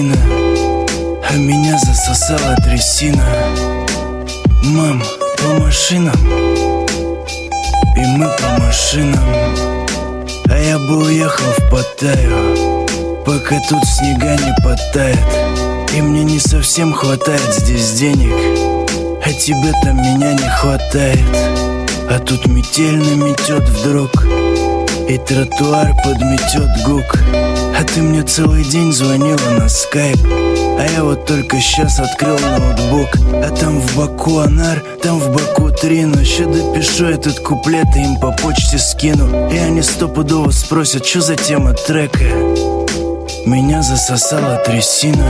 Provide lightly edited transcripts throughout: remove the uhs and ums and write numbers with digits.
трясина, а меня засосала трясина. Мам, по машинам, и мы по машинам. А я бы уехал в Паттайю, пока тут снега не подтает. И мне не совсем хватает здесь денег, а тебе там меня не хватает. А тут метель наметет вдруг, и тротуар подметет гук. А ты мне целый день звонила на скайп, а я вот только сейчас открыл ноутбук. А там в Баку Анар, там в Баку Трину. Ща допишу этот куплет и им по почте скину. И они стопудово спросят, что за тема трека. Меня засосала трясина,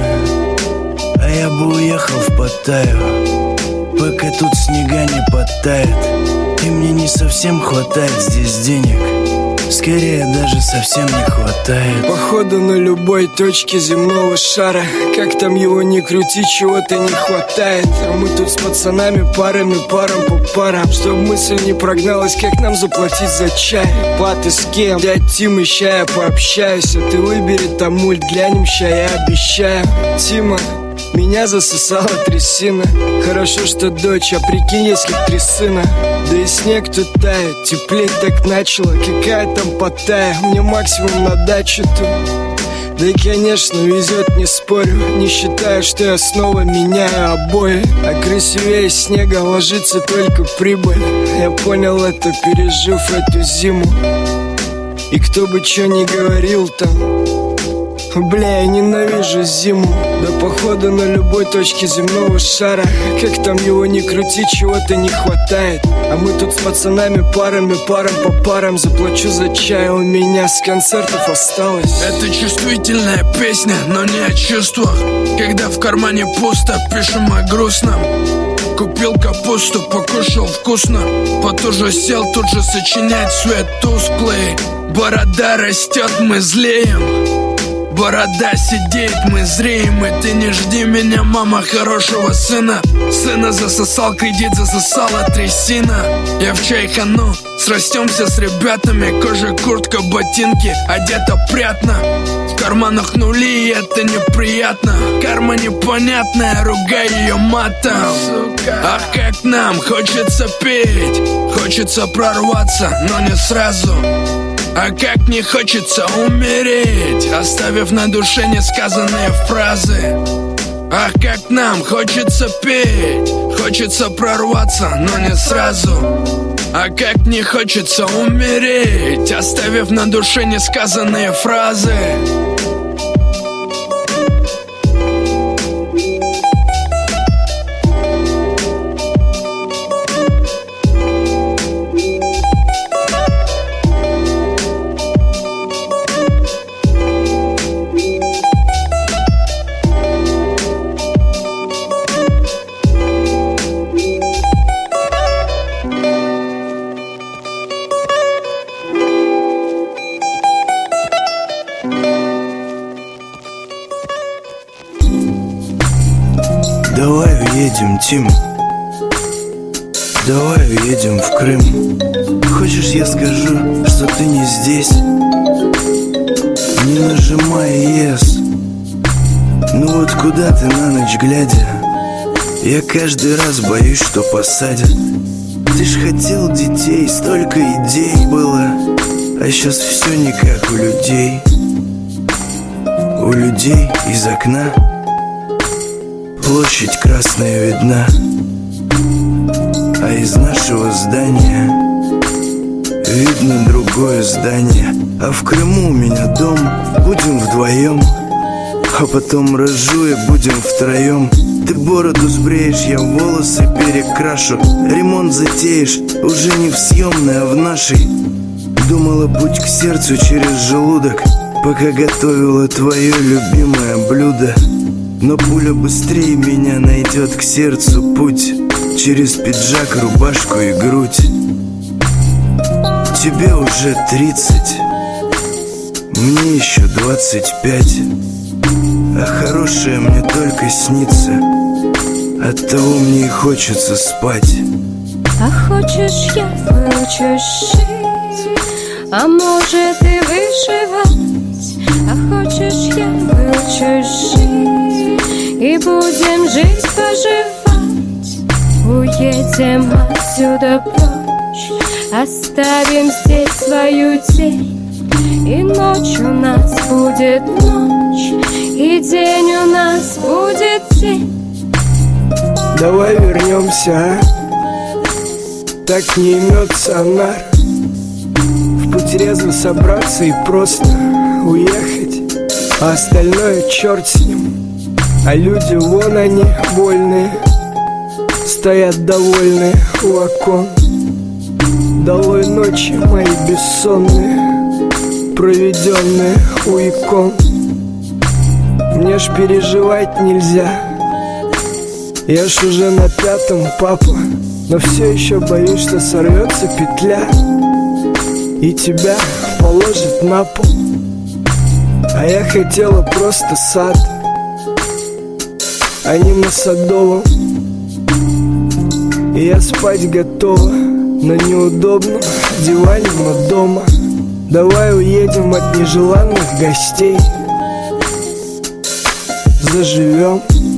а я бы уехал в Паттайю, пока тут снега не подтает. И мне не совсем хватает здесь денег, скорее даже совсем не хватает. Походу на любой точке земного шара, как там его ни крути, чего-то не хватает. А мы тут с пацанами парами, парам по парам, чтоб мысль не прогналась, как нам заплатить за чай. Паты с кем? Дядь Тима, ща я пообщаюсь. А ты выбери там мульт, глянем, ща я обещаю. Тима, меня засосала трясина. Хорошо, что дочь, а прикинь, если б 3 сына. Да и снег тут тает, теплеть так начало. Какая там Паттайя, мне максимум на дачу тут. Да и, конечно, везет, не спорю. Не считаю, что я снова меняю обои. А красивее снега ложится только прибыль. Я понял это, пережив эту зиму. И кто бы чё ни говорил там, бля, я ненавижу зиму. Да походу на любой точке земного шара, как там его ни крути, чего-то не хватает. А мы тут с пацанами парами, парам по парам. Заплачу за чай, у меня с концертов осталось. Это чувствительная песня, но не о чувствах. Когда в кармане пусто, пишем о грустном. Купил капусту, покушал вкусно, потуже сел, тут же сочинять свет тусклый. Борода растет, мы злеем. Борода сидеет, мы зреем. И ты не жди меня, мама, хорошего сына. Сына засосал кредит, засосала трясина. Я в чайхану, срастемся с ребятами. Кожа, куртка, ботинки, одета опрятно. В карманах нули, и это неприятно. Карма непонятная, ругай ее матом. Ах, как нам хочется петь, хочется прорваться, но не сразу. А как не хочется умереть, оставив на душе несказанные фразы. Ах, как нам хочется петь, хочется прорваться, но не сразу. А как не хочется умереть, оставив на душе несказанные фразы. Давай уедем, Тим, давай уедем в Крым. Хочешь, я скажу, что ты не здесь? Не нажимай ес. Ну вот куда ты на ночь глядя? Я каждый раз боюсь, что посадят. Ты ж хотел детей, столько идей было, а сейчас все не как у людей. У людей из окна площадь красная видна, а из нашего здания видно другое здание. А в Крыму у меня дом, будем вдвоем, а потом рожу и будем втроем. Ты бороду сбреешь, я волосы перекрашу, ремонт затеешь, уже не в съемной, а в нашей. Думала, путь к сердцу через желудок, пока готовила твое любимое блюдо. Но пуля быстрее меня найдет к сердцу путь через пиджак, рубашку и грудь. Тебе уже 30, мне еще 25, а хорошее мне только снится, оттого мне и хочется спать. А хочешь, я выучусь шить, а может и вышивать. А хочешь, я выучусь шить, и будем жить, поживать. Уедем отсюда прочь, оставим здесь свою тень. И ночь у нас будет ночь, и день у нас будет день. Давай вернемся, так не имется нар. В путь резво собраться и просто уехать, а остальное черт с ним. А люди вон они, вольные, стоят довольные у окон. Долой ночи мои бессонные, проведенные у икон. Мне ж переживать нельзя, я ж уже на 5-м, папа, но все еще боюсь, что сорвется петля и тебя положит на пол. А я хотела просто сад, а не на Садовом. И я спать готова на неудобном диване, но дома. Давай уедем от нежеланных гостей, заживем.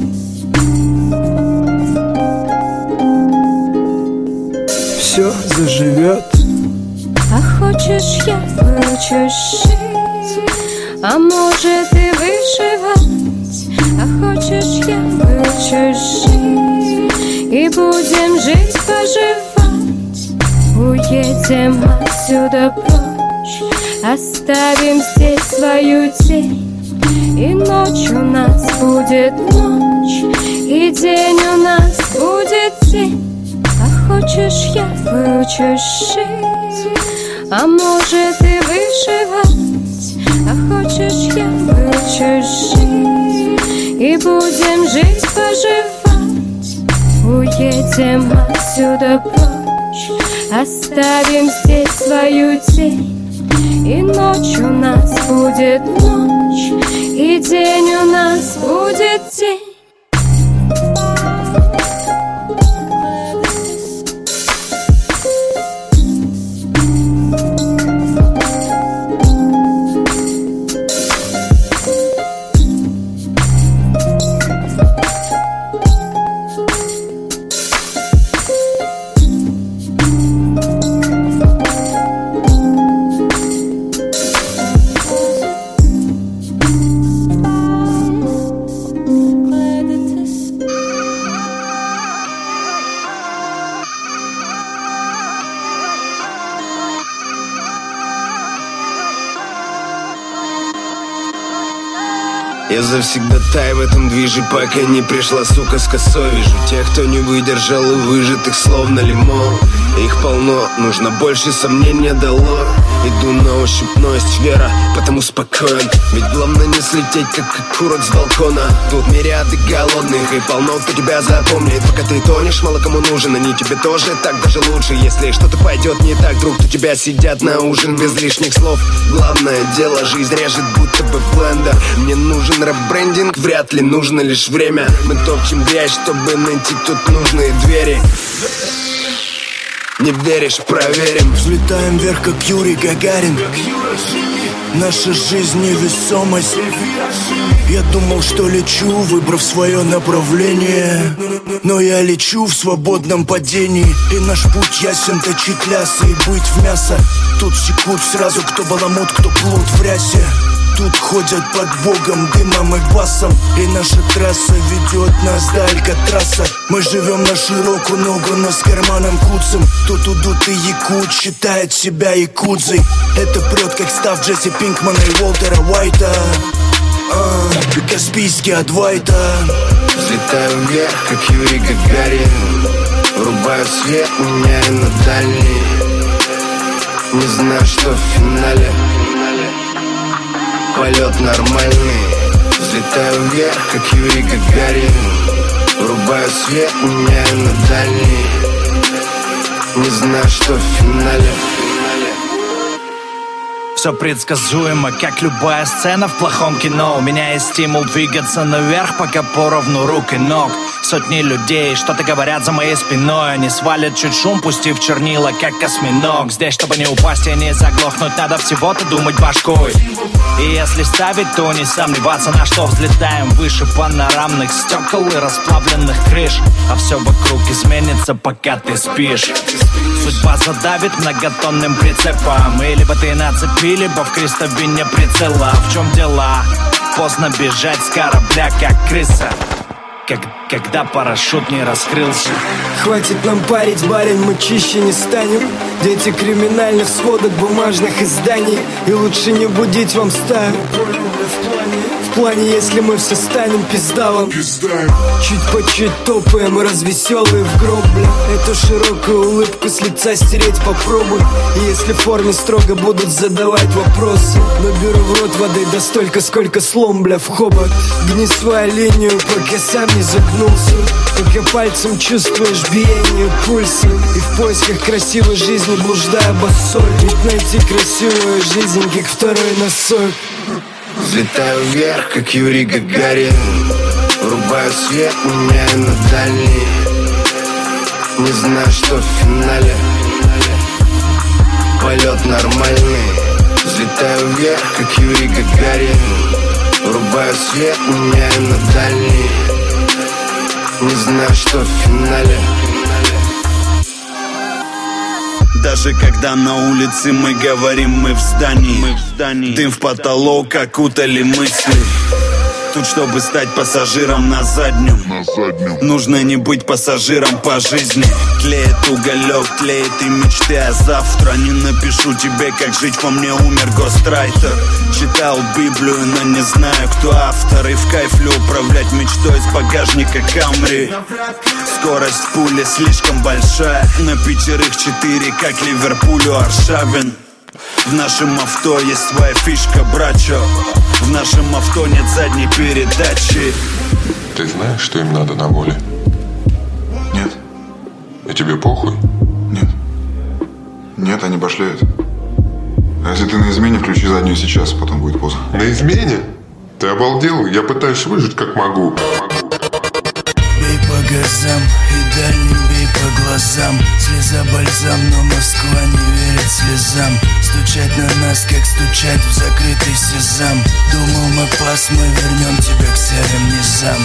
Все заживет. А хочешь, я выучусь шить, а может и вышивать. А хочешь, я выучусь жить, и будем жить, поживать. Уедем отсюда прочь, оставим здесь свою тень. И ночь у нас будет ночь, и день у нас будет день. А хочешь, я выучусь шить, а может и вышивать. А хочешь, я выучусь жить, и будем жить, поживать. Уедем отсюда прочь, оставим здесь свою тень. И ночь у нас будет ночь, и день у нас будет день. Я завсегдатай в этом движе, пока не пришла сука с косой. Вижу тех, кто не выдержал и выжатых словно лимон. Их полно, нужно больше, сомнения дало. Иду на ощупь, но есть вера, потому спокоен. Ведь главное не слететь, как окурок с балкона. Тут мириады голодных и полно кто тебя запомнит. Пока ты тонешь, мало кому нужен, они тебе тоже так даже лучше. Если что-то пойдет не так, друг, то тебя сидят на ужин без лишних слов. Главное дело, жизнь режет будто бы блендер. Мне нужен ребрендинг, вряд ли нужно лишь время. Мы топчем грязь, чтобы найти тут нужные двери. Не веришь, проверим. Взлетаем вверх, как Юрий Гагарин. Наша жизнь невесомость. Я думал, что лечу, выбрав свое направление, но я лечу в свободном падении. И наш путь ясен, точить лясы и быть в мясо. Тут секут сразу, кто баламут, кто плут в рясе. Тут ходят под богом, дымом и басом. И наша трасса ведет нас до Алькатраса. Мы живем на широкую ногу, но с карманом куцем. Тут удут и якут, считает себя якудзой. Это прет, как став Джесси Пинкмана и Уолтера Уайта. И Каспийский от Вайта. Взлетаю вверх, как Юрий Гагарин. Врубаю свет, меняю на дальний. Не знаю, что в финале. Полет нормальный. Взлетаю вверх, как Юрий Гагарин. Врубаю свет, меняю на дальний. Не знаю, что в финале. Все предсказуемо, как любая сцена в плохом кино. У меня есть стимул двигаться наверх, пока поровну рук и ног. Сотни людей что-то говорят за моей спиной. Они свалят чуть шум, пустив чернила, как осьминог. Здесь, чтобы не упасть и не заглохнуть, надо всего-то думать башкой. И если ставить, то не сомневаться, на что взлетаем выше панорамных стекол и расплавленных крыш. А все вокруг изменится, пока ты спишь. Судьба задавит многотонным прицепом. И либо ты на цепи, либо в крестовине прицела. В чем дела? Поздно бежать с корабля, как крыса, когда парашют не раскрылся. Хватит нам парить, барин, мы чище не станем. Дети криминальных сводок бумажных изданий. И лучше не будить вам стаю. В плане, если мы все станем пиздалом. Чуть по чуть топаем, развеселые в гроб, бля. Эту широкую улыбку с лица стереть попробуй. И если в форме строго будут задавать вопросы, наберу в рот воды да столько, сколько слом, бля, в хобот. Гни свою линию, пока сам не загнулся. Пока пальцем чувствуешь биение пульса. И в поисках красивой жизни блуждая босой. Ведь найти красивую жизнь, как второй носок. Взлетаю вверх, как Юрий Гагарин. Врубаю свет, меняю на дальний. Не знаю, что в финале. Полет нормальный. Взлетаю вверх, как Юрий Гагарин. Врубаю свет, меняю на дальний. Не знаю, что в финале. Даже когда на улице мы говорим, мы в здании. Дым в потолок окутали мысли. Тут, чтобы стать пассажиром на заднем, нужно не быть пассажиром по жизни. Тлеет уголек, тлеет и мечты, а завтра не напишу тебе, как жить, по мне умер гострайтер. Читал Библию, но не знаю, кто автор. И в кайфлю управлять мечтой с багажника Камри. Скорость пули слишком большая. На пятерых 4, как Ливерпулю Аршавин. В нашем авто есть своя фишка, брачо. В нашем авто нет задней передачи. Ты знаешь, что им надо на воле? Нет. И тебе похуй? Нет. Нет, они башляют. А если ты на измене, включи заднюю сейчас, потом будет поздно. На измене? Ты обалдел? Я пытаюсь выжить как могу. Бей по газам и дальним бей по глазам. Слеза бальзам, но Москва не верит слезам. Стучать на нас, как стучать в закрытый сезам. Думал, мы пас, мы вернем тебя к серым низам.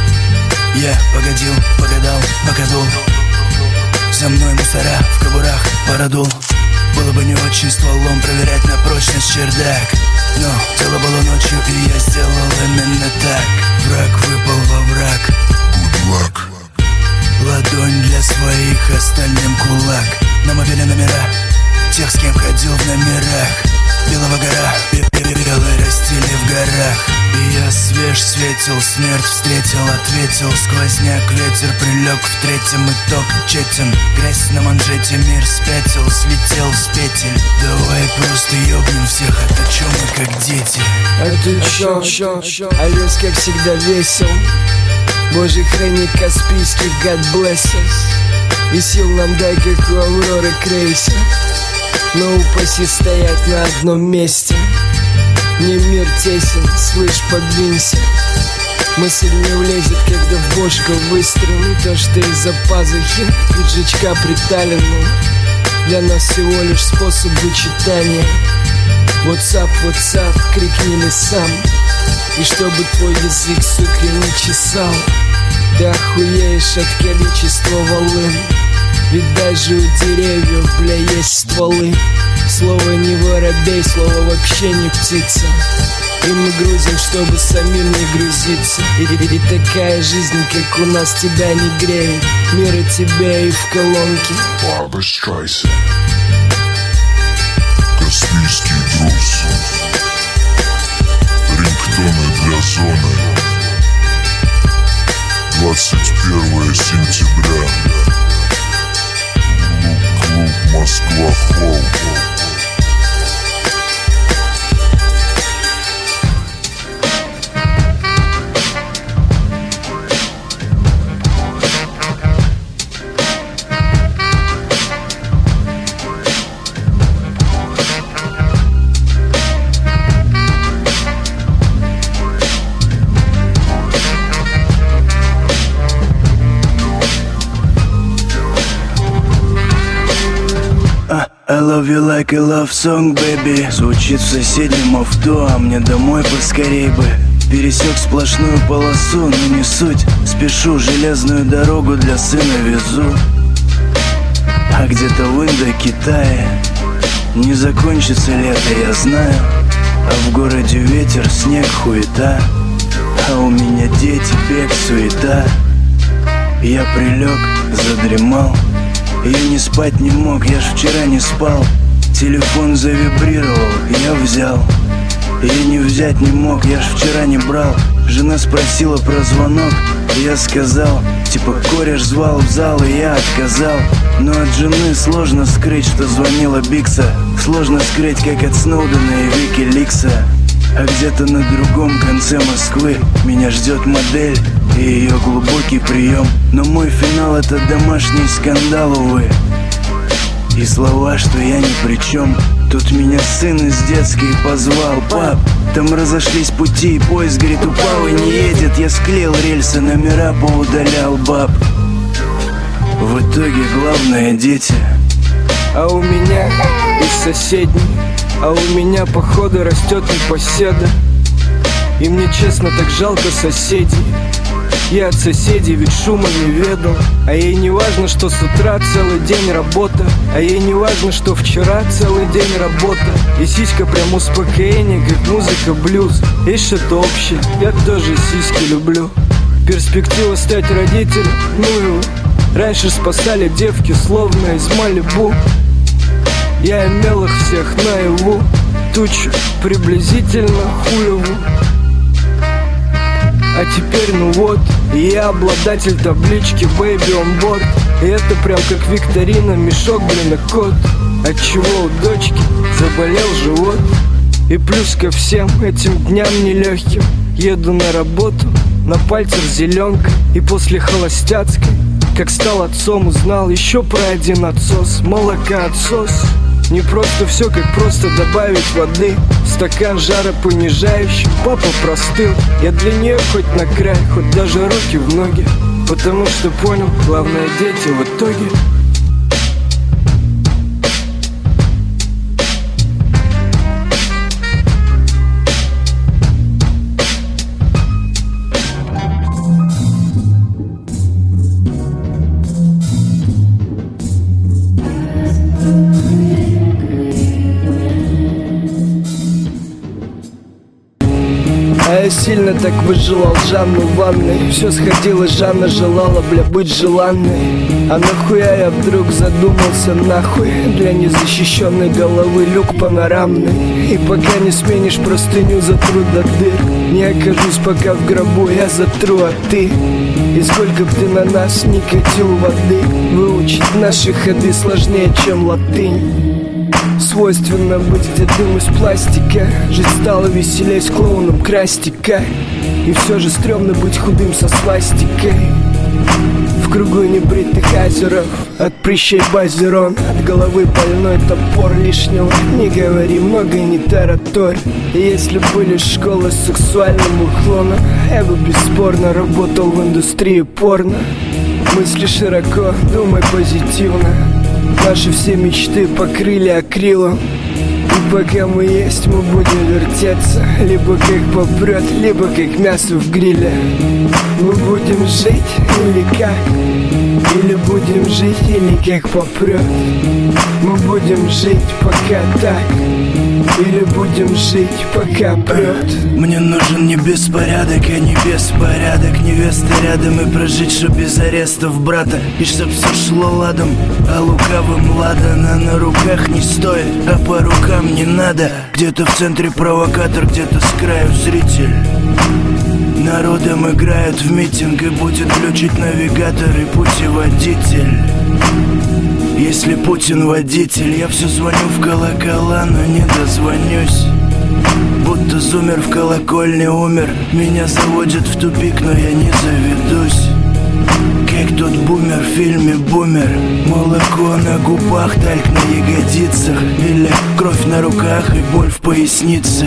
Я погодил, погадал, покадул. За мной мусора в кобурах породул. Было бы не очень стволом проверять на прочность чердак. Но дело было ночью, и я сделал именно так. Враг выпал во враг. Good luck. Ладонь для своих, остальным кулак. На мобиле номера тех, с кем ходил в номерах. Белого гора, белые растили в горах. И я свеж, светил, смерть встретил, ответил. Сквозняк, ветер прилег в третьем, итог четен. Грязь на манжете, мир спятил, слетел с петель. Давай просто ёбнем всех, отточим мы как дети. А ты чё? А лес, как всегда, весел. Божий храни Каспийских, God bless us. И сил нам дай, как у Авроры крейсер. Но упаси стоять на одном месте. Мне мир тесен, слышь, подвинься. Мысль не влезет, когда в бошку выстрел. И то, что из-за пазухи пиджачка приталенного для нас всего лишь способ вычитания. WhatsApp, крикни мне сам. И чтобы твой язык, сука, не чесал. Ты охуеешь от количества волын. Ведь даже у деревьев, бля, есть стволы. Слово не воробей, слово вообще не птица. И мы грузим, чтобы самим не грузиться. И такая жизнь, как у нас, тебя не греет. Мир и тебя и в колонке. Барбара Страйсенд. Каспийский груз. Рингтоны для зоны. 21 сентября. Клуб Москва Холл. you like a love song, baby. Звучит в соседнем авто, а мне домой поскорей бы. Пересек сплошную полосу, но не суть. Спешу, железную дорогу для сына везу. А где-то в Индокитае не закончится лето, я знаю. А в городе ветер, снег, хуета. А у меня дети, бег, суета. Я прилег, задремал. Я не спать не мог, я ж вчера не спал. Телефон завибрировал, я взял. Я не взять не мог, я ж вчера не брал. Жена спросила про звонок, я сказал, типа кореш звал в зал, и я отказал. Но от жены сложно скрыть, что звонила Бикса. Сложно скрыть, как от Сноудена и Викиликса. А где-то на другом конце Москвы меня ждет модель и ее глубокий прием. Но мой финал — это домашний скандал, увы. И слова, что я ни при чем. Тут меня сын из детской позвал: пап, там разошлись пути, и поезд, говорит, упал и не едет. Я склеил рельсы, номера поудалял, баб. В итоге главное — дети. А у меня из соседней, а у меня походу растет непоседа. И мне честно так жалко соседей. Я от соседей ведь шума не ведал. А ей не важно, что с утра целый день работа. А ей не важно, что вчера целый день работа. И сиська прям успокоение, как музыка блюз. Есть что-то общее, я тоже сиськи люблю. Перспектива стать родителем, ну его. Раньше спасали девки, словно из Малибу. Я имел их всех наяву. Тучу приблизительно хуеву. А теперь ну вот, я обладатель таблички Baby on board. И это прям как викторина, мешок, блин, и кот. Отчего у дочки заболел живот. И плюс ко всем этим дням нелегким еду на работу, на пальцах зеленка. И после холостяцкой, как стал отцом, узнал еще про один отсос. Молокоотсос. Не просто все, как просто добавить воды в стакан жаропонижающий. Папа простыл, я для нее хоть на край, хоть даже руки в ноги. Потому что понял, главное дети в итоге. А я сильно так выжелал Жанну в ванной. Все сходилось, Жанна желала, бля, быть желанной. А нахуя я вдруг задумался, нахуй? Для незащищенной головы люк панорамный. И пока не сменишь простыню, затру до дыр. Не окажусь пока в гробу, я затру, а ты? И сколько б ты на нас не катил воды, выучить наши ходы сложнее, чем латынь. Свойственно быть, где дым из пластика. Жить стало веселей с клоуном крастика. И все же стрёмно быть худым со свастикой. В кругу небритых азеров, от прыщей базерон. От головы больной топор, лишнего не говори, много не тараторь. И если были школы с сексуальным уклоном, я бы бесспорно работал в индустрии порно. Мысли широко, думай позитивно. Наши все мечты покрыли акрилом. И пока мы есть, мы будем вертеться. Либо как попрет, либо как мясо в гриле. Мы будем жить или как? Или будем жить, или как попрет? Мы будем жить пока так. Или будем жить пока прет? Мне нужен не беспорядок, а не беспорядок. Невеста рядом и прожить, чтоб без арестов брата. И чтоб все шло ладом, а лукавым ладано. На руках не стоит, а по рукам не надо. Где-то в центре провокатор, где-то с краю зритель. Народом играют в митинг, и будет включить навигатор и путеводитель. Если Путин водитель, я все звоню в колокола, но не дозвонюсь. Будто зумер в колокольне умер. Меня заводят в тупик, но я не заведусь. Как тот бумер в фильме «Бумер». Молоко на губах, тальк на ягодицах. Или кровь на руках и боль в пояснице.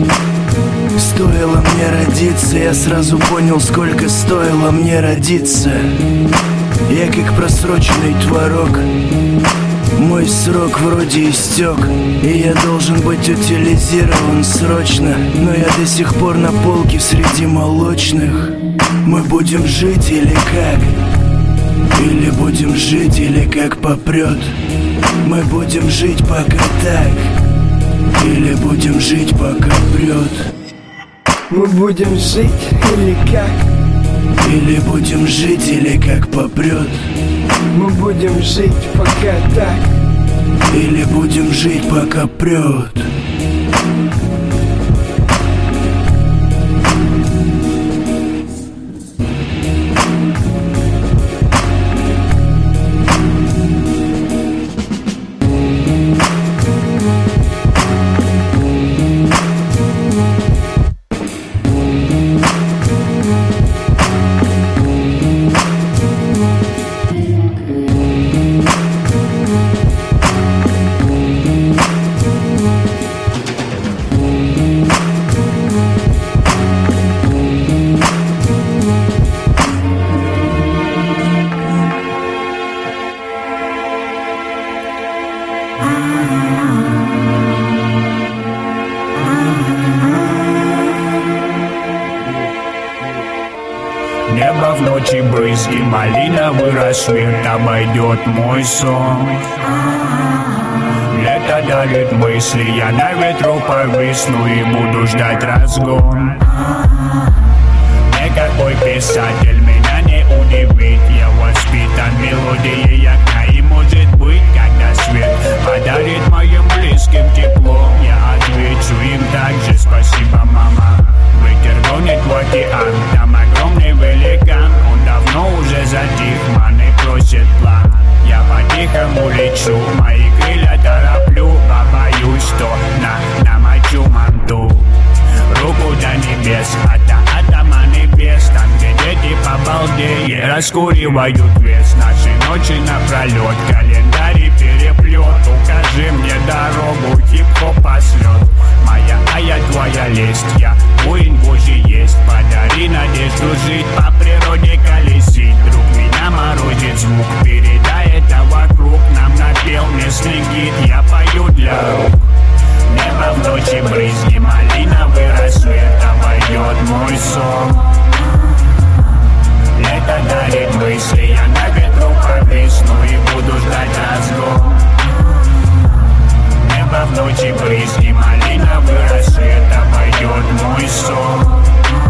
Стоило мне родиться, я сразу понял, сколько стоило мне родиться. Я как просроченный творог. Мой срок вроде истек, и я должен быть утилизирован срочно. Но я до сих пор на полке среди молочных. Мы будем жить или как? Или будем жить, или как попрет? Мы будем жить пока так, или будем жить пока прет? Мы будем жить или как? Или будем жить, или как попрет? Мы будем жить пока так, или будем жить пока прет? Небо в ночи брызги, малиновый рассвет обойдет мой сон. Лето дарит мысли, я на ветру повисну и буду ждать разгон. Никакой писатель меня не удивит, я воспитан мелодией окна. И может быть, когда свет подарит моим близким тепло, я отвечу им также: спасибо, мама. Ветер гонит в океан, там огромный великан. Он давно уже затих, маны просит план. Я по-тихому лечу, мои крылья тороплю, побоюсь, что намочу манту. Руку до небес, атома небес. Там, где дети побалдеют, раскуривают вес. Наши ночи напролет, календарь переплет. Укажи мне дорогу, хип-хоп послет. Моя, а я твоя лесть, я воин Божий есть. Подари надежду жить, по природе колесить. Друг меня морозит звук, передай это вокруг. Нам напел местный гид, я пою для рук. Небо в ночи брызги, малиновый рассвет обойдет мой сон. Лето дарит мысли, я на ветру повисну и буду ждать разгон. Небо в ночи брызги, малиновый рассвет обойдет мой сон.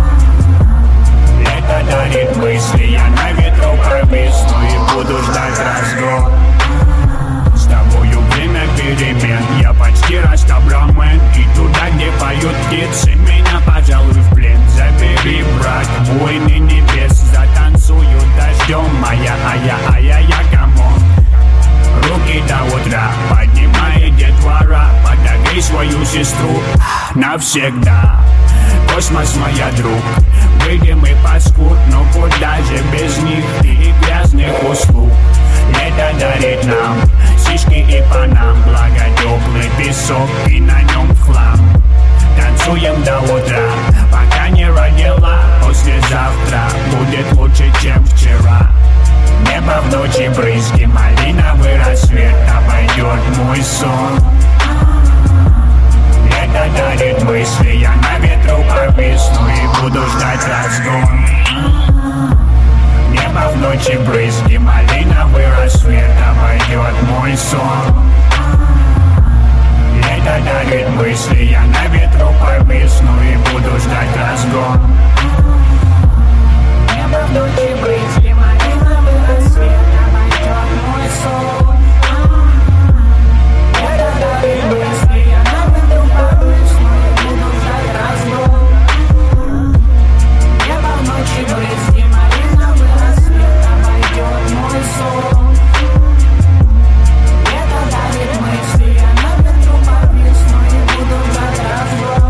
Лето дарит мысли, я на ветру повисну и буду ждать разгон. С тобою время перемен, я почти растабламен. И туда, где поют птицы, меня, пожалуй, в плен забери, брат, войны небес. Затанцуют дождем, моя, я, камон. Руки до утра, поднимай детвора. Подогрей свою сестру навсегда. Космос, моя друг, выйдем и паскуд. Но куда же без них и грязных услуг? Лето дарит нам сишки и панам. Благо теплый песок и на нем в хлам. Танцуем до утра, пока не родила. Послезавтра будет лучше, чем вчера. Небо в ночи брызги, малиновый рассвет обойдет мой сон. Лето дарит мысли, я на ветру повисну и буду ждать разгон. Небо в ночи брызги, малиновый рассвет обойдет мой сон. Лето дарит мысли, я на ветру повисну и буду ждать разгон. Небо в ночи брызги, малиновый рассвет обойдет мой сон. Лето дарит мысли, я на ветру повисну и буду ждать разгон. Небо в ночи брызги, малиновый рассвет обойдет мой сон. Лето дарит мысли, я на ветру повисну и буду ждать разгон.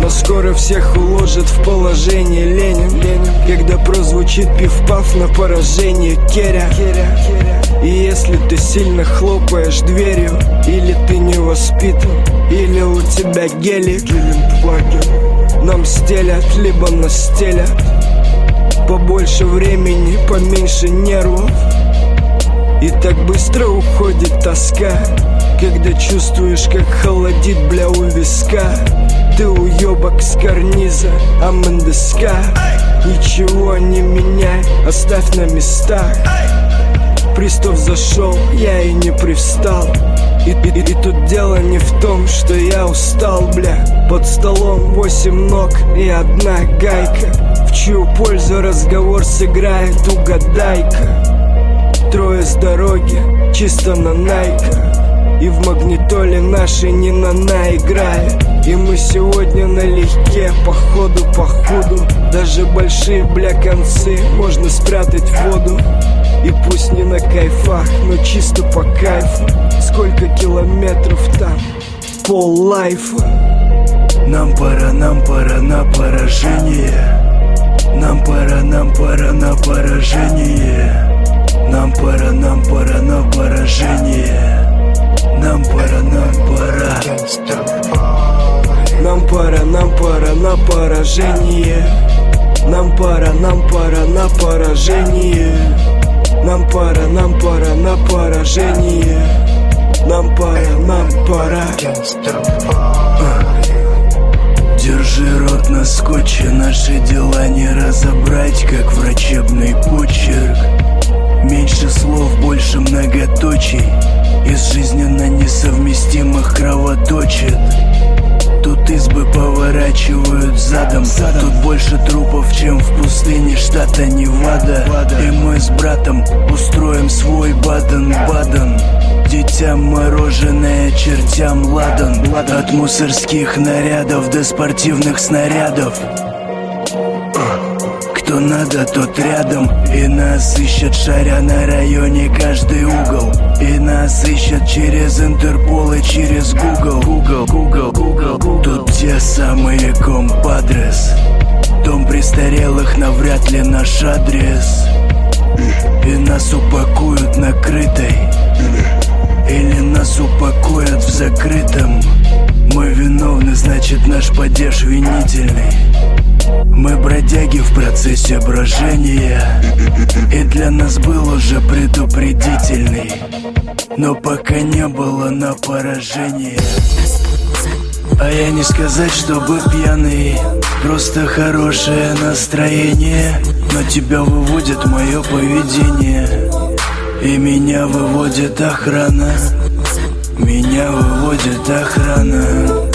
Но скоро всех уложат в положение Ленин. Когда прозвучит пиф-паф на поражение Керя. И если ты сильно хлопаешь дверью, или ты не воспитан, или у тебя гелик, нам стелят, либо настелят. Побольше времени, поменьше нервов. И так быстро уходит тоска, когда чувствуешь, как холодит, бля, у виска. Ты уёбок с карниза, I'm in the sky. Ничего не меняй, оставь на местах. Пристав зашел, я и не привстал. И тут дело не в том, что я устал, бля. Под столом 8 ног и одна гайка. В чью пользу разговор сыграет, угадай-ка. Трое с дороги, чисто на найка. И в магнитоле нашей не на играет. И мы сегодня налегке, походу. Даже большие, бля, концы можно спрятать в воду. И пусть не на кайфах, но чисто по кайфу. Сколько километров там, пол лайфа. Нам пора на поражение. Нам пора на поражение. Нам пора на поражение. Нам пора. Нам пора на поражение. Нам пора на поражение. Нам пора на поражение. Нам пора. Держи рот на скотче, наши дела не разобрать, как врачебный почерк. Меньше слов, больше многоточий. Из жизненно несовместимых кровоточит. Тут избы поворачивают задом. Тут больше трупов, чем в пустыне штата Невада. И мы с братом устроим свой Баден-Баден. Детям мороженое, чертям ладан. От мусорских нарядов до спортивных снарядов. Кто надо, тот рядом. И нас ищут, шаря на районе каждый угол. И нас ищут через Интерпол и через Google. Тут те самые компадрес. Дом престарелых навряд ли наш адрес. И нас упакуют накрытой. Или нас упакуют в закрытом. Мы виновны, значит наш падеж винительный. Мы бродяги в процессе брожения. И для нас был уже предупредительный. Но пока не было на поражение. А я не сказать, чтобы пьяный. Просто хорошее настроение. Но тебя выводит мое поведение. И меня выводит охрана. Меня выводит охрана.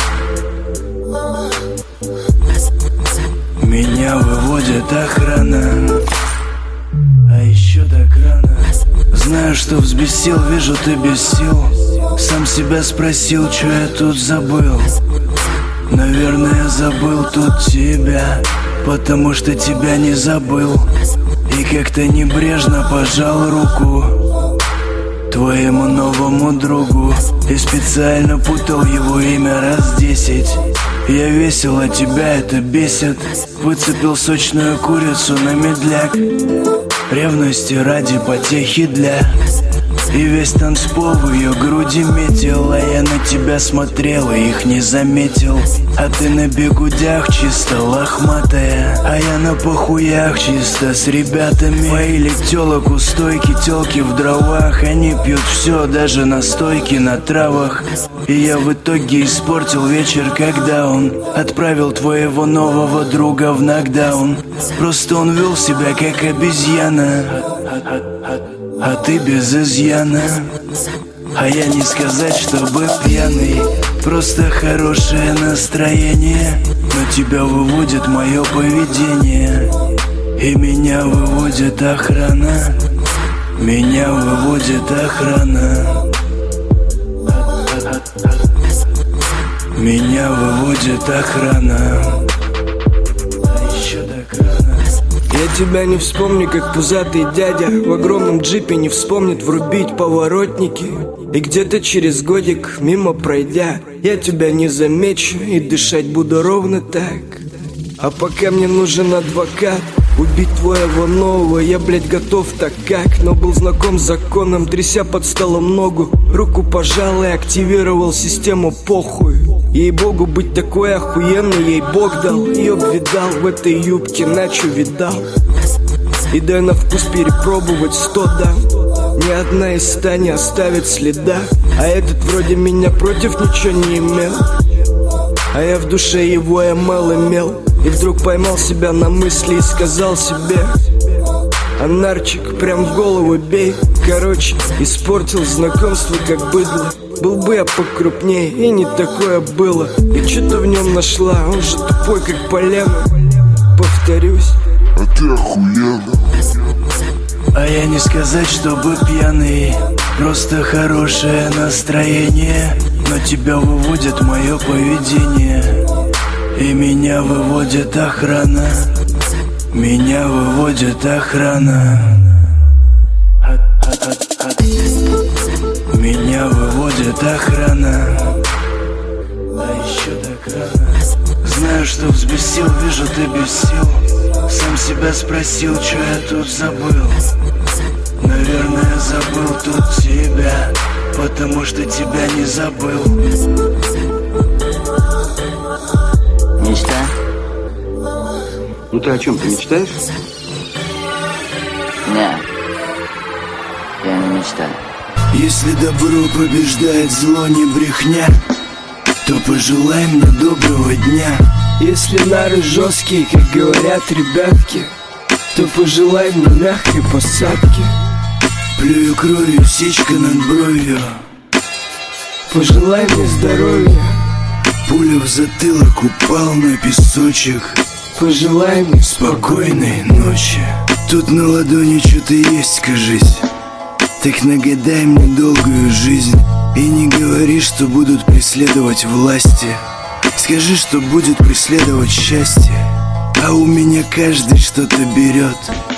Меня выводит охрана. А еще так рано. Знаю, что взбесил, вижу, ты без сил. Сам себя спросил, что я тут забыл. Наверное, забыл тут тебя, потому что тебя не забыл. И как-то небрежно пожал руку твоему новому другу. И специально путал его имя раз 10. Я весел, а тебя это бесит. Выцепил сочную курицу на медляк. Ревности ради потехи для. И весь танцпол в ее груди метил. А я на тебя смотрел и их не заметил. А ты на бегудях чисто лохматая. А я на похуях чисто с ребятами. Поили телок у стойки, телки в дровах. Они пьют все, даже настойки на травах. И я в итоге испортил вечер, когда он отправил твоего нового друга в нокдаун. Просто он вел себя как обезьяна. А ты без изъяна. А я не сказать, чтобы пьяный. Просто хорошее настроение. Но тебя выводит мое поведение. И меня выводит охрана. Меня выводит охрана. Меня выводит охрана. А еще так рано. Я тебя не вспомню, как пузатый дядя в огромном джипе не вспомнит врубить поворотники. И где-то через годик, мимо пройдя, я тебя не замечу и дышать буду ровно так. А пока мне нужен адвокат, убить твоего нового я, блядь, готов так как. Но был знаком с законом, тряся под столом ногу, руку пожал и активировал систему похуй. Ей-богу, быть такой охуенной ей Бог дал. Ее видал в этой юбке, начо видал. И дай на вкус перепробовать 100 дам. Ни одна из 100 не оставит следа. А этот вроде меня против ничего не имел, а я в душе его имел. И вдруг поймал себя на мысли и сказал себе: анарчик, прям в голову бей. Короче, испортил знакомство как быдло. Был бы я покрупнее, и не такое было. И что-то в нем нашла, он же тупой как полено. Повторюсь, а ты охуенно. А я не сказать, чтобы пьяный, просто хорошее настроение. Но тебя выводит мое поведение, и меня выводит охрана. Меня выводит охрана. Меня выводит охрана. А еще так рано. Знаю, что взбесил, вижу, ты без сил. Сам себя спросил, что я тут забыл. Наверное, забыл тут тебя, потому что тебя не забыл. Мечта? Ну ты о чем, ты мечтаешь? Не, я не мечтаю. Если добро побеждает зло, не брехня, то пожелай мне доброго дня. если нары жесткие, как говорят ребятки, то пожелай мне мягкой посадки. Плюю кровью, сечка над бровью, пожелай мне здоровья. Пуля в затылок, упал на песочек, пожелай мне спокойной ночи. Тут на ладони что-то есть, кажись. Так нагадай мне долгую жизнь. И не говори, что будут преследовать власти. Скажи, что будет преследовать счастье. А у меня каждый что-то берет.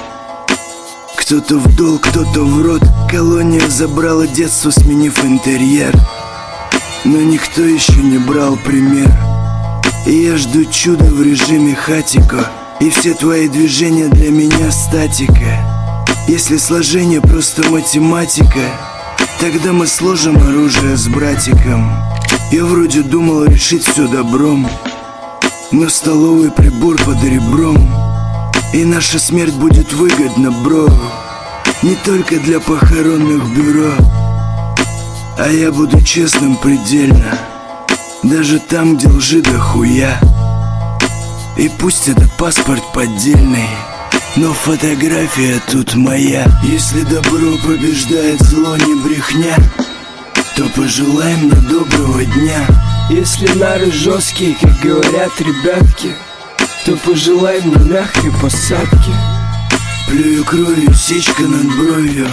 Кто-то в долг, кто-то в рот. Колония забрала детство, сменив интерьер. Но никто еще не брал пример. И я жду чуда в режиме хатико. И все твои движения для меня статика. Если сложение просто математика, тогда мы сложим оружие с братиком. Я вроде думал решить все добром, но столовый прибор под ребром. И наша смерть будет выгодна, бро. Не только для похоронных бюро. А я буду честным предельно, даже там, где лжи дохуя. И пусть этот паспорт поддельный, но фотография тут моя. Если добро побеждает зло, не брехня, то пожелай мне доброго дня. Если нары жесткие, как говорят ребятки, то пожелай мне мягкой посадки. Плюю кровью, сечка над бровью,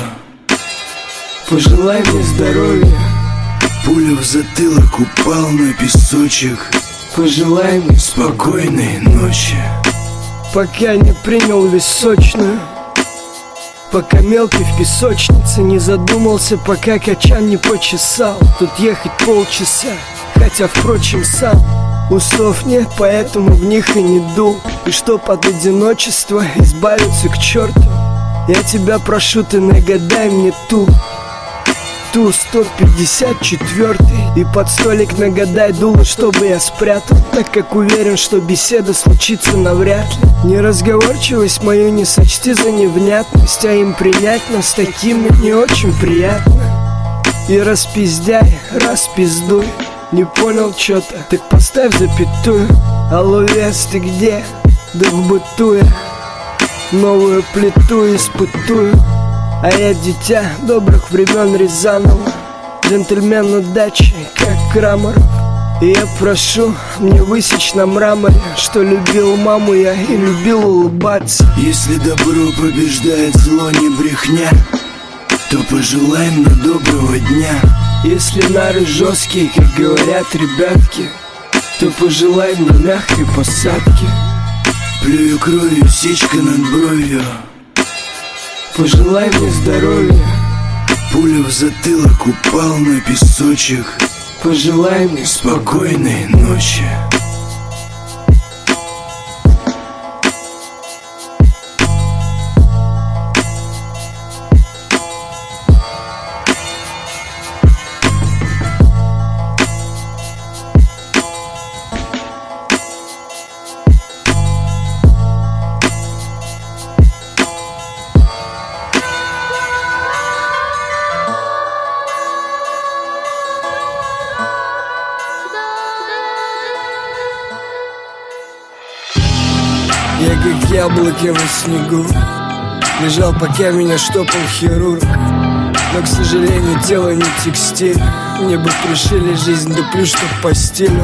пожелай мне здоровья. Пуля в затылок, упал на песочек, пожелай мне спокойной ночи. Пока не принял височную, пока мелкий в песочнице не задумался, пока качан не почесал. Тут ехать полчаса, хотя, впрочем, сам усов нет, поэтому в них и не дул. И чтоб от одиночества избавиться к черту, я тебя прошу, ты нагадай мне ту 154-й. И под столик нагадай дуло, чтобы я спрятал, так как уверен, что беседа случится навряд ли. Неразговорчивость мою не сочти за невнятность, а им принять нас такими не очень приятно. И распиздяй, распиздуй. Не понял чё-то, так поставь запятую. Алло, вес, ты где? Да в быту я новую плиту испытую. А я дитя добрых времен Рязанова, джентльмен удачи, как Крамаров. И я прошу мне высечь на мраморе, что любил маму я и любил улыбаться. Если добро побеждает зло, не брехня, то пожелай мне доброго дня. Если нары жесткие, как говорят ребятки, то пожелай мне мягкой посадки. Плюю кровью, сечка над бровью. Пожелай мне здоровья. Пуля в затылок, упал на песочек. Пожелай мне спокойной ночи. Я как яблоко на снегу лежал, пока меня штопал хирург. Но, к сожалению, тело не текстиль. Мне бы пришили жизнь, да плюс чтоб по стилю.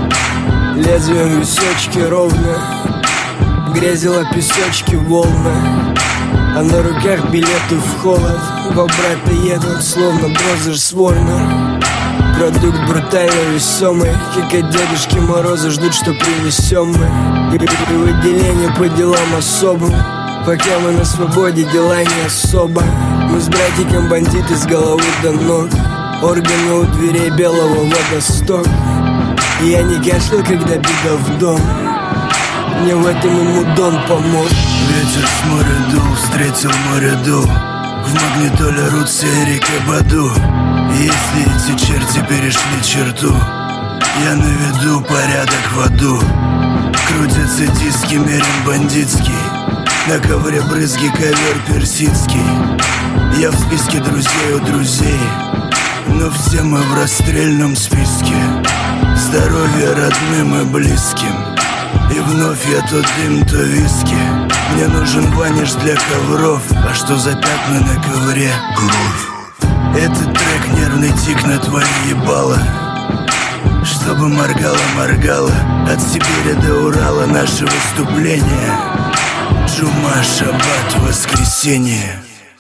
Лезвием височки ровно грязила песочки волны. А на руках билеты в холод. Во брата едут, словно Брозерс Ворнер. Продукт брутально весомый, как от Дедушки Мороза ждут, что принесем мы. И выделение по делам особым. Пока мы на свободе, дела не особо. Мы с братиком бандиты с головы до ног. Органы у дверей белого водосток. И я не кашлял, когда беда в дом. Мне в этом ему Дон помог. Ветер с моря дул, встретил море дул. В магнитоле рутся Эрик и Баду. И если эти черти перешли черту, я наведу порядок в аду. Крутятся диски, мерен бандитский. На ковре брызги, ковер персидский. Я в списке друзей у друзей, но все мы в расстрельном списке. Здоровья родным и близким. И вновь я то дым, то виски. Мне нужен ваниш для ковров. А что за пятна на ковре? Кровь. Этот трек нервный тик на твое ебало. Чтобы моргало от Сибири до Урала наше выступление. Джума, шаббат, воскресенье.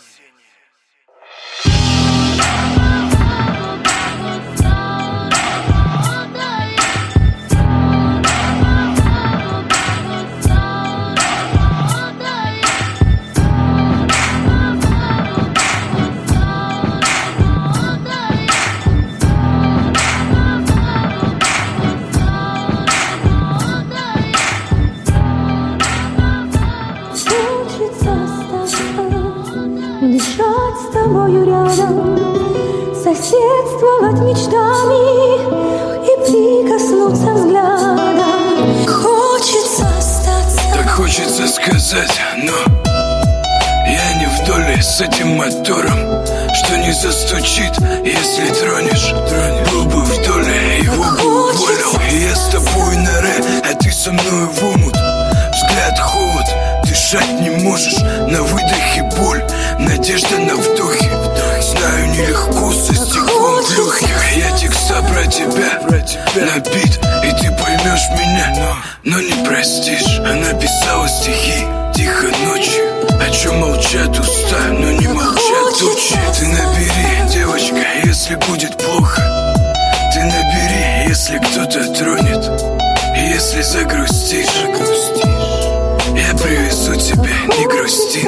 Соседствовать мечтами и прикоснуться взглядом. Хочется остаться. Так хочется сказать, но я не в доле с этим мотором, что не застучит, если тронешь. Был бы в доле, его бы уволил. И я с тобой на ре, а ты со мной в омут. Взгляд холод, дышать не можешь. На выдохе боль, надежда на вдохе. Знаю, нелегко со стеклом в легких. Я текста про тебя набит, и ты поймешь меня, но не простишь. Она писала стихи тихо ночью, о чем молчат уста, но не молчат тучи. Ты набери, девочка, если будет плохо. Ты набери, если кто-то тронет. И если загрустишь, я привезу тебе, не грусти.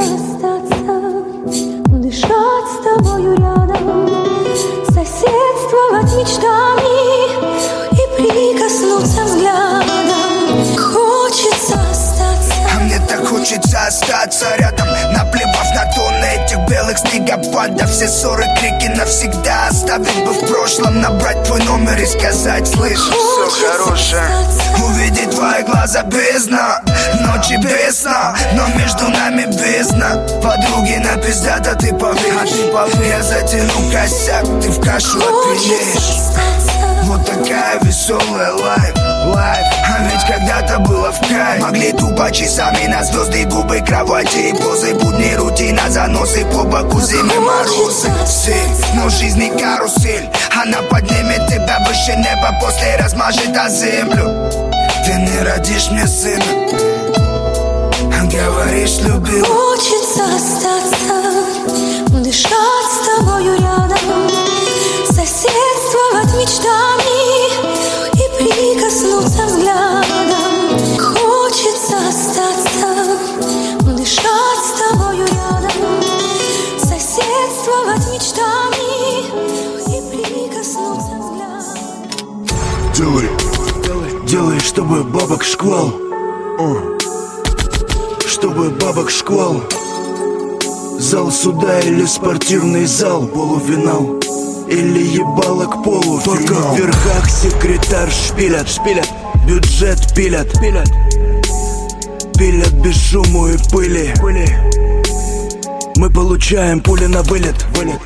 Дышать с тобою рядом, соседствовать мечтами и прикоснуться взглядом. Хочется остаться. А мне так хочется остаться рядом, наплевав на тонны этих белых снегопадов. Все ссоры, крики навсегда оставить бы в прошлом. Набрать твой номер и сказать: слышишь, все хорошее. Увидеть твои глаза бездна, ночи без сна, но между нами бездна. Подруги напиздят, а ты поверишь. Я затяну косяк, ты в кашу отпилишь. Вот такая веселая лайф. А ведь когда-то было в кайф. Могли тупо часами на звезды, губы, кровати и позы. Будни, рутина, заносы по боку, зимы, морозы. Но жизнь не карусель. Она поднимет тебя выше неба, после размажет о землю. Ты не родишь мне сына, говоришь, любил. Хочется остаться, дышать с тобою рядом, соседствовать мечтами и прикоснуться взглядом. Хочется остаться. Делай, делай, чтобы бабок шквал. Чтобы бабок шквал. Зал суда или спортивный зал. Полуфинал или ебало к полу. Только в верхах секретарь шпилят. Бюджет пилят. Пилят без шума и пыли. Мы получаем пули на вылет.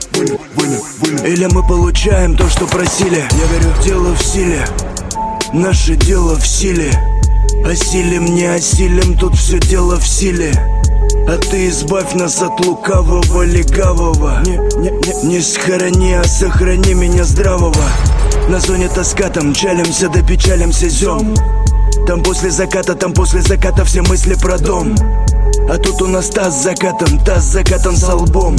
Или мы получаем то, что просили. Я верю, дело в силе. Наше дело в силе. Осилим, не осилим, тут все дело в силе. А ты избавь нас от лукавого легавого. Не схорони, а сохрани меня здравого. На зоне тоска, там чалимся, да печалимся зем. Там после заката все мысли про дом. А тут у нас таз закатан со лбом.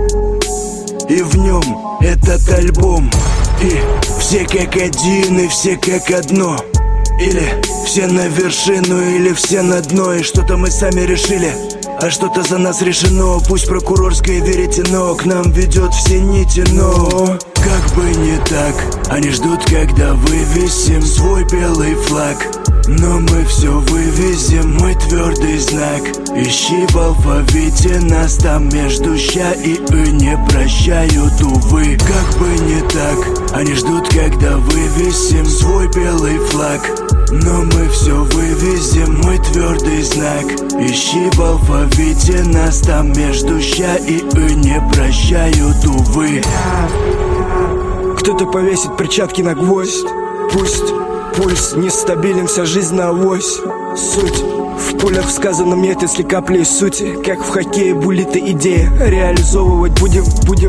И в нем этот альбом. И все как один, и все как одно. Или все на вершину, или все на дно. И что-то мы сами решили, а что-то за нас решено. Пусть прокурорское веретено к нам ведет все нити, но как бы не так, они ждут, когда вывесим свой белый флаг. Но мы все вывезем, мы твердый знак. Ищи в алфавите нас, там между ща и не прощают, увы. Как бы не так, они ждут, когда вывесим свой белый флаг. Но мы все вывезем, мы твердый знак. Ищи в алфавите нас, там между ща и не прощают, увы. Кто-то повесит перчатки на гвоздь. Пусть пульс нестабилен, вся жизнь на авось. Суть в пулях в сказанном нет, если капли сути. Как в хоккее булита идея, реализовывать будем.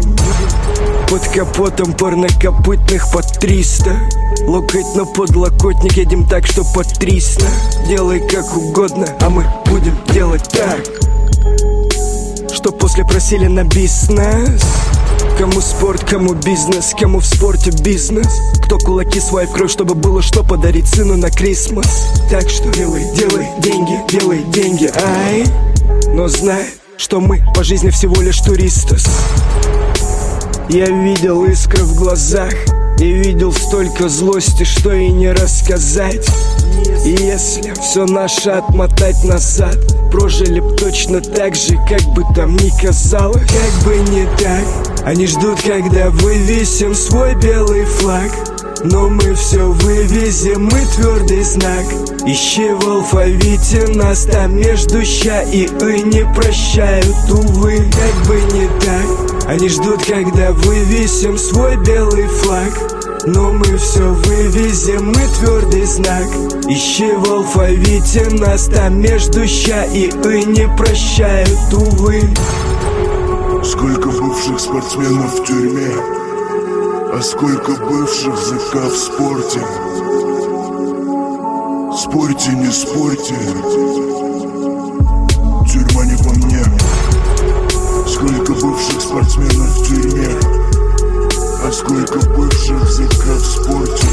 Под капотом парнокопытных под 300. Локоть на подлокотник, едем так, что под 300. Делай как угодно, а мы будем делать так, что после просили на бизнес. Кому спорт, кому бизнес, кому в спорте бизнес. Кто кулаки свои в кровь, чтобы было что подарить сыну на Крисмас. Так что делай деньги, ай. Но знай, что мы по жизни всего лишь туристос. Я видел искры в глазах и видел столько злости, что и не рассказать. И если все наше отмотать назад, прожили б точно так же, как бы там ни казалось. Как бы не так, они ждут, когда вывесим свой белый флаг. Но мы все вывезем, мы твердый знак. Ищи в алфавите нас, там между ща и не прощают, увы. Как бы не так, они ждут, когда вывесим свой белый флаг. Но мы все вывезем, мы твердый знак. Ищи в алфавите нас, там между ща и не прощают, увы. Сколько бывших спортсменов в тюрьме, а сколько бывших ЗК в спорте. Спорьте, не спорьте, тюрьма не по мне. Сколько бывших спортсменов в тюрьме, а сколько бывших ЗК в спорте.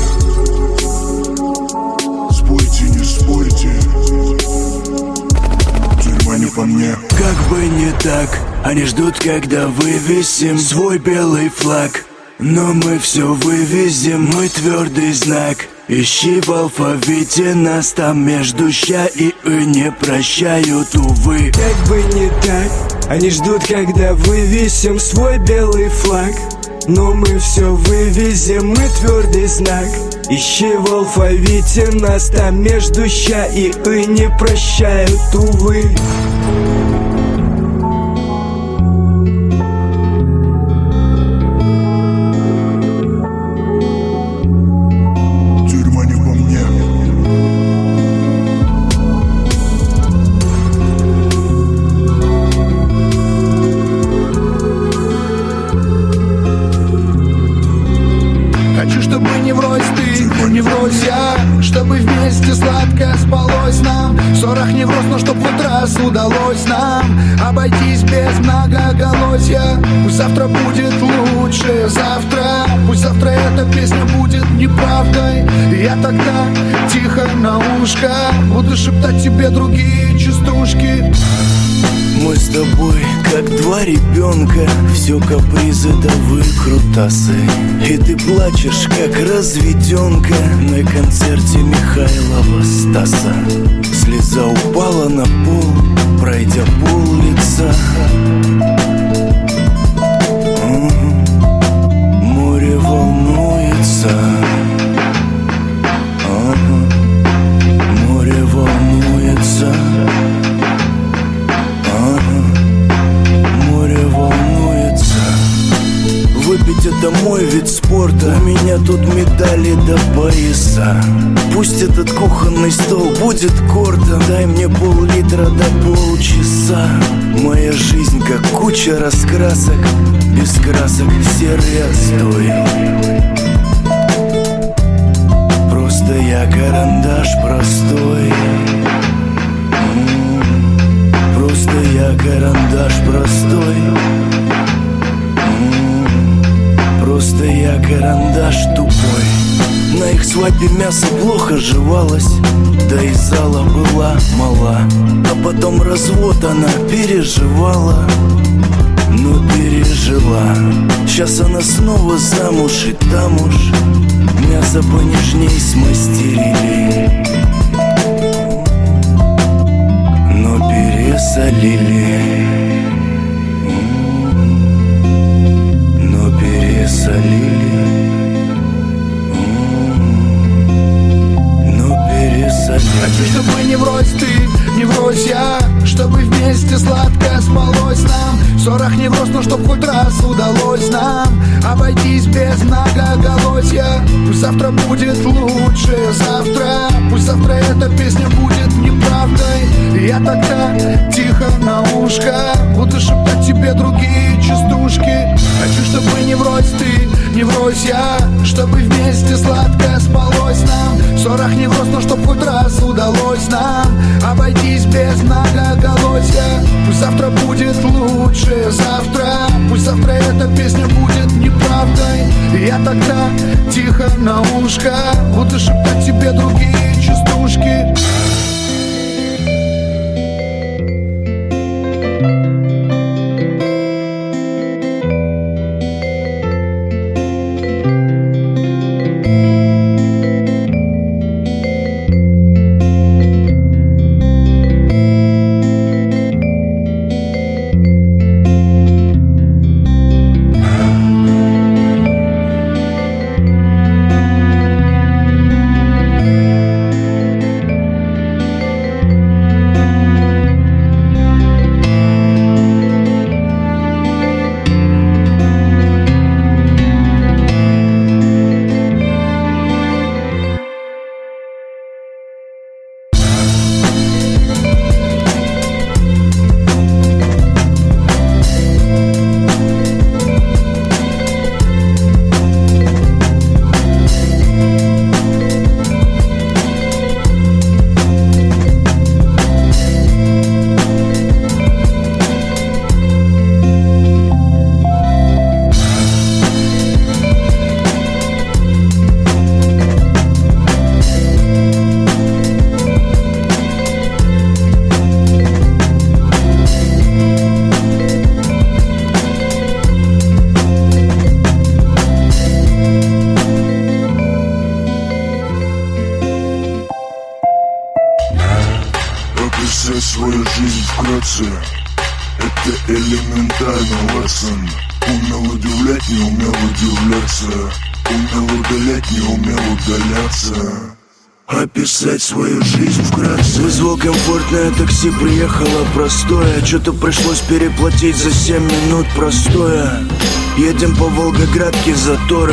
Спорьте, не спорьте, тюрьма не по мне. Как бы не так, они ждут, когда вывесим свой белый флаг. Но мы все вывезем, мы твердый знак. Ищи в алфавите нас, там между ща и не прощают, увы. Как бы не так, они ждут, когда вывесим свой белый флаг. Но мы все вывезем, мы твердый знак. Ищи в алфавите нас, там между ща и не прощают, увы. Хочу, чтобы не врозь ты, не врозь я, чтобы вместе сладко спалось нам. В ссорах не врозь, но чтоб хоть раз удалось нам обойтись без многоголосья. Пусть завтра будет лучше завтра, пусть завтра эта песня будет неправдой. И я тогда тихо тихо на ушко, буду шептать тебе другие частушки. Мы с тобой как два ребенка, все капризы да выкрутасы. И ты плачешь как разведенка на концерте Михайлова Стаса. Слеза упала на пол, пройдя пол лица. Море волнуется. Море волнуется. Море волнуется. Выпить это мой вид спорта. У меня тут медали до пояса. Пусть этот кухонный стол будет кордом. Дай мне пол-литра до полчаса. Моя жизнь как куча раскрасок. Без красок серый отстой. Просто я карандаш простой. Просто я карандаш простой. Просто я карандаш тупой. На их свадьбе мясо плохо жевалось, да и зала была мала. А потом развод она переживала, но пережила. Сейчас она снова замуж и там уж мясо понежней смастерили, но пересолили. Но пересолили. Но пересолили. Хочу, чтобы не врозь ты, не врозь я, чтобы вместе сладко спалось нам. В ссорах не врозь, но чтоб хоть раз удалось нам обойтись без многоголосья. Пусть завтра будет лучше завтра, пусть завтра эта песня будет неправдой. Я тогда тихо на ушко буду шептать тебе другие частушки. Хочу, чтобы не врозь ты, не врозь я, чтобы вместе сладко спалось нам. В ссорах не врозь, но чтоб хоть раз удалось нам обойтись без многоголосья. Пусть завтра будет лучше завтра, пусть завтра эта песня будет неправдой. Я тогда тихо на ушко буду шептать тебе другие частушки. Описать свою жизнь вкратце — это элементарно, Ватсон. Умел удивлять, не умел удивляться. Умел удалять, не умел удаляться. Описать свою жизнь вкратце. Вызвал комфортное такси, приехало простое. Что-то пришлось переплатить за 7 минут простоя. Едем по Волгоградке, заторы.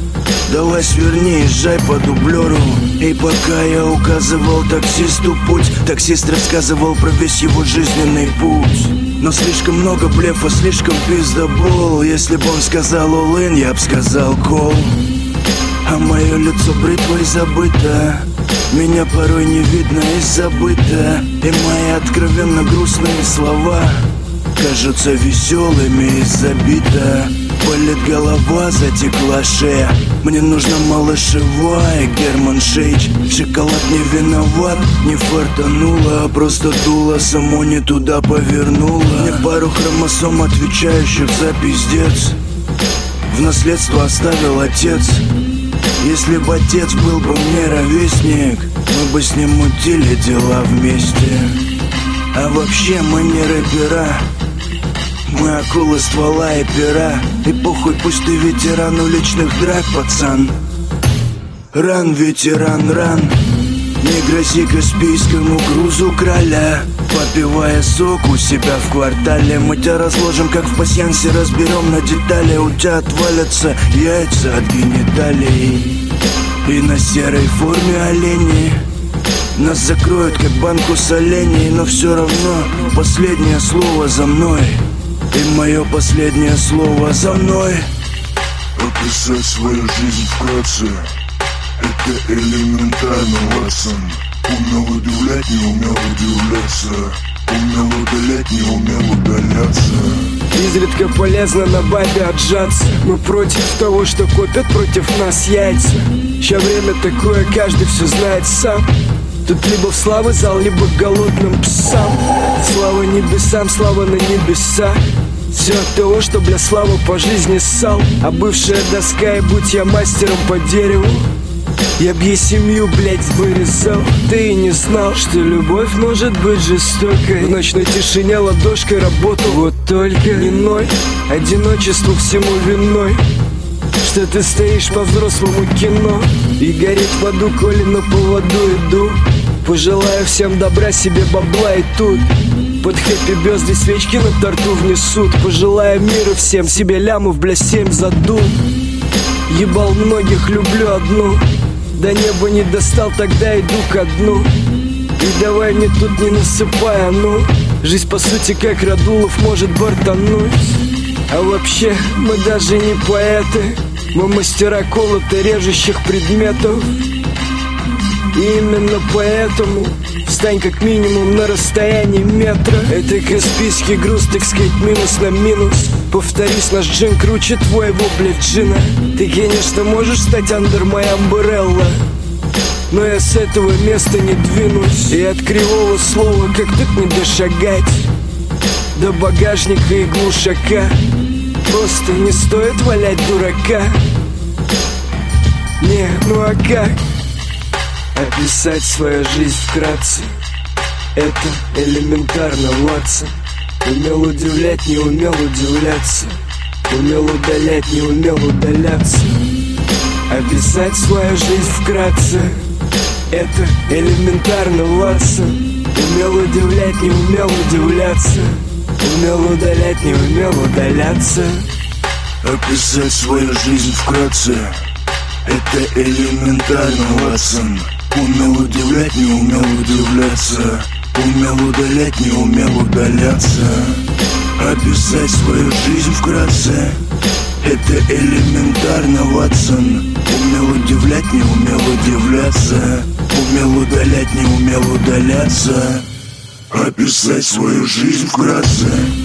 Давай сверни, езжай по дублеру. И пока я указывал таксисту путь, таксист рассказывал про весь его жизненный путь. Но слишком много блефа, слишком пиздобол. Если бы он сказал all-in, я б сказал call. А мое лицо бритвой забыто, меня порой не видно и забыто. И мои откровенно грустные слова кажутся веселыми и забито. болит голова, затекла шея. Мне нужна малышевая, Герман Шейдж. Шоколад не виноват, не фартануло, а просто дуло само не туда повернуло. Мне пару хромосом, отвечающих за пиздец, в наследство оставил отец. Если бы отец был бы мне ровесник, мы бы с ним мутили дела вместе. А вообще мы не рэпера, мы акулы ствола и пера. И похуй, пусть ты ветеран уличных драк, пацан. Ран, ветеран, ран. Не грози каспийскому грузу короля, попивая сок у себя в квартале. Мы тебя разложим, как в пасьянсе, разберем на детали. У тебя отвалятся яйца от гениталий. И на серой форме олени нас закроют, как банку солений. Но все равно последнее слово за мной. И мое последнее слово за мной. Описать свою жизнь вкратце — это элементарно, Ватсон. Умел удивлять, не умел удивляться. Умел удалять, не умел удаляться. Изредка полезно на бабе отжаться. Мы против того, что копят против нас яйца. Ща время такое, каждый все знает сам. Тут либо в славы зал, либо голодным псам. Слава небесам, слава на небеса. Все от того, что, бля, слава по жизни ссал. А бывшая доска, и будь я мастером по дереву, я б ей семью, блядь, вырезал. Ты и не знал, что любовь может быть жестокой. В ночной тишине ладошкой работал. Вот только не ной, одиночество всему виной, что ты стоишь по-взрослому кино и горит в аду, коли на поводу иду. Пожелаю всем добра, себе бабла и тут под хэппи-бёзды свечки на торту внесут. Пожелаю мира всем, себе лямов, бля, 7 задул. Ебал многих, люблю одну. До неба не достал, тогда иду ко дну. И давай мне тут не насыпай, а ну. Жизнь по сути как Радулов может бортануть. А вообще мы даже не поэты, мы мастера колото режущих предметов. И именно поэтому встань как минимум на расстоянии метра. Это каспийский груз, так сказать, минус на минус. Повторюсь, наш джин круче твоего, блядь, джина. Ты, конечно, можешь стать under my umbrella, но я с этого места не двинусь. И от кривого слова как тут не дошагать до багажника и глушака. Просто не стоит валять дурака. Не, ну а как описать свою жизнь вкратце? Это элементарно, Ватсон. Умел удивлять, не умел удивляться. Умел удалять, не умел удаляться. Описать свою жизнь вкратце — это элементарно, Ватсон. Умел удивлять, не умел удивляться. Умел удалять, не умел удаляться. Описать свою жизнь вкратце — это элементарно, Ватсон. Умел удивлять, не умел удивляться. Умел удалять, не умел удаляться. Описать свою жизнь вкратце — это элементарно, Ватсон. Умел удивлять, не умел удивляться. Умел удалять, не умел удаляться. Описать свою жизнь вкратце.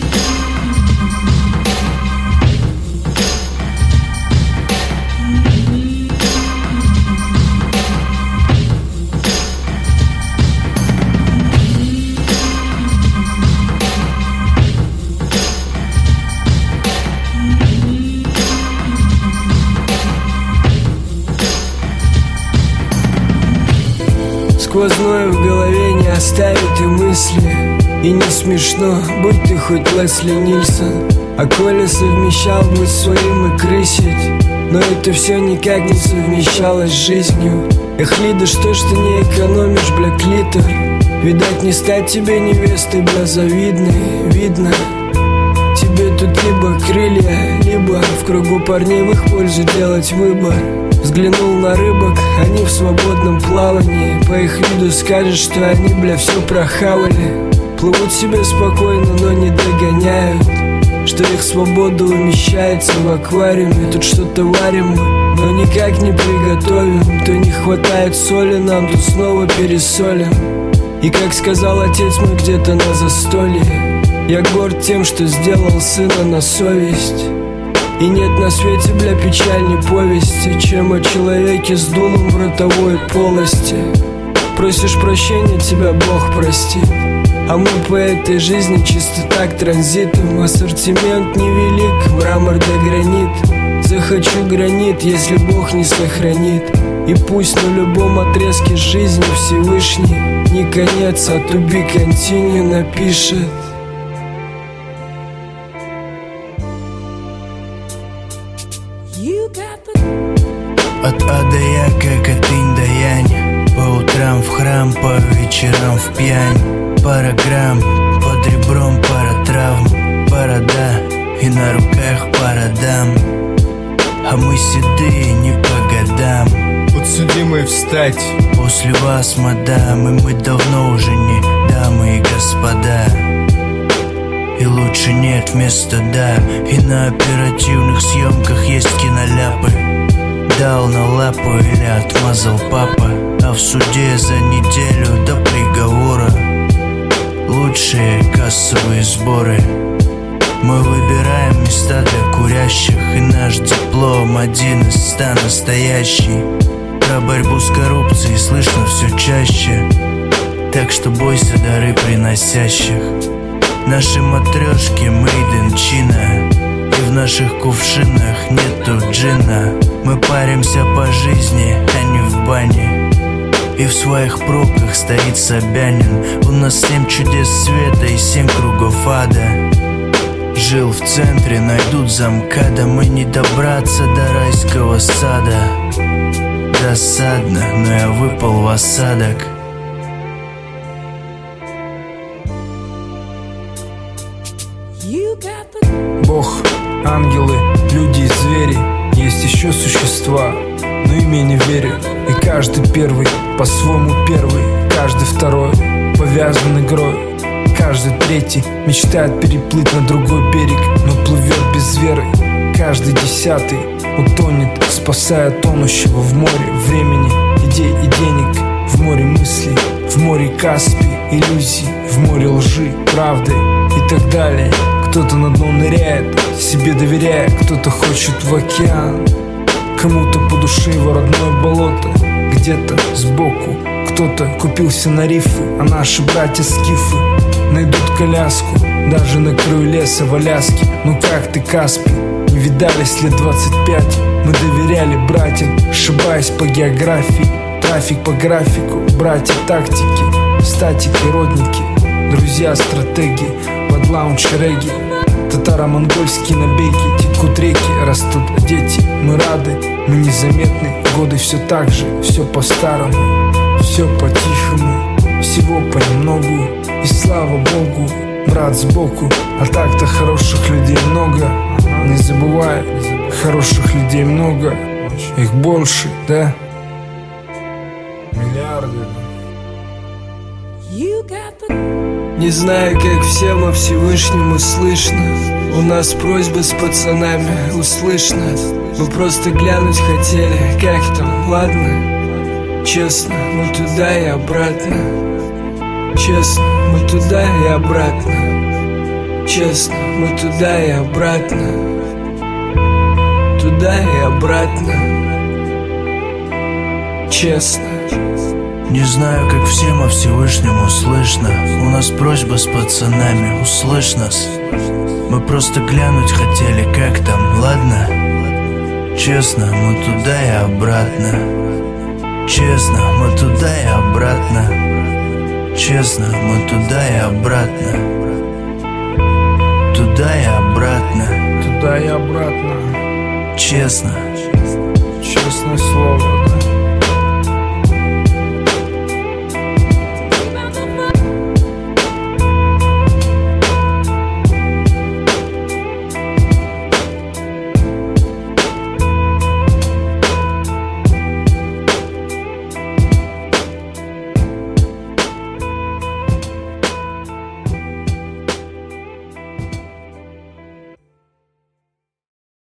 Сквозное в голове не оставит и мысли. И не смешно, будь ты хоть Лесли Нильсон. А Коля совмещал быть своим и крысить, но это все никак не совмещалось с жизнью. Эх, Лида, что ж ты не экономишь, бля, клитор? Видать, не стать тебе невестой, бля, завидной. Видно, тебе тут либо крылья, либо в кругу парней в их пользу делать выбор. Взглянул на рыбок, они в свободном плавании. По их виду скажешь, что они, бля, все прохавали. Плывут себе спокойно, но не догоняют, что их свобода умещается в аквариуме. Тут что-то варим мы, но никак не приготовим. То не хватает соли нам, тут снова пересолим. И как сказал отец мой где-то на застолье, я горд тем, что сделал сына на совесть. И нет на свете, бля, печальней повести, чем о человеке с дулом в ротовой полости. Просишь прощения, тебя Бог простит. А мы по этой жизни чисто так транзитом. Ассортимент невелик, мрамор да гранит. Захочу гранит, если Бог не сохранит. И пусть на любом отрезке жизни Всевышний не конец, а to be continue напишет. От А до Я, как от инь до янь. По утрам в храм, по вечерам в пьянь. Пара грамм, под ребром пара травм. Борода и на руках пара дам. А мы седые не по годам. Подсудимые встать. После вас, мадам, и мы давно уже не дамы и господа. И лучше нет вместо да. И на оперативных съемках есть киноляпы. Дал на лапу или отмазал папа. А в суде за неделю до приговора лучшие кассовые сборы. Мы выбираем места для курящих. И наш диплом 1 из 100 настоящий. Про борьбу с коррупцией слышно все чаще. Так что бойся дары приносящих. Наши матрешки made in China. И в наших кувшинах нету джина. Мы паримся по жизни, а не в бане. И в своих пробках стоит Собянин. У нас 7 чудес света и 7 кругов ада. Жил в центре, найдут замкада. Мы не добраться до райского сада. Досадно, но я выпал в осадок. Бог, ангелы, люди и звери. Есть еще существа, но им я не верю. И каждый первый по-своему первый. Каждый второй повязан игрой. Каждый третий мечтает переплыть на другой берег, но плывет без веры. Каждый 10-й утонет, спасая тонущего в море времени, идей и денег, в море мыслей, в море Каспий, иллюзий, в море лжи, правды и так далее. Кто-то на дно ныряет, себе доверяя, кто-то хочет в океан. Кому-то по душе его родное болото, где-то сбоку. Кто-то купился на рифы, а наши братья-скифы найдут коляску, даже на краю леса в Аляске. Ну как ты, Каспий? Не видались лет 25. Мы доверяли братьям, ошибаясь по географии. Трафик по графику, братья тактики, статики, родники, друзья стратегии, под лаунч регги. Татаро-монгольские набеги, текут реки, растут дети. Мы рады, мы незаметны, годы все так же, все по-старому, все по-тихому, всего понемногу. И слава Богу, брат сбоку. А так-то хороших людей много. Не забывай, хороших людей много. Их больше, да? Миллиарды. Не знаю, как всем, а Всевышнему слышно. У нас просьба с пацанами услышно. Мы просто глянуть хотели, как там, ладно? Честно, мы туда и обратно. Честно, мы туда и обратно. Честно, мы туда и обратно. Туда и обратно. Честно. Не знаю, как всем, а Всевышнему слышно. У нас просьба с пацанами, услышь нас. Мы просто глянуть хотели, как там, ладно? Честно, мы туда и обратно. Честно, мы туда и обратно. Честно, мы туда и обратно. Туда и обратно. Туда и обратно. Честно. Честное слово, да.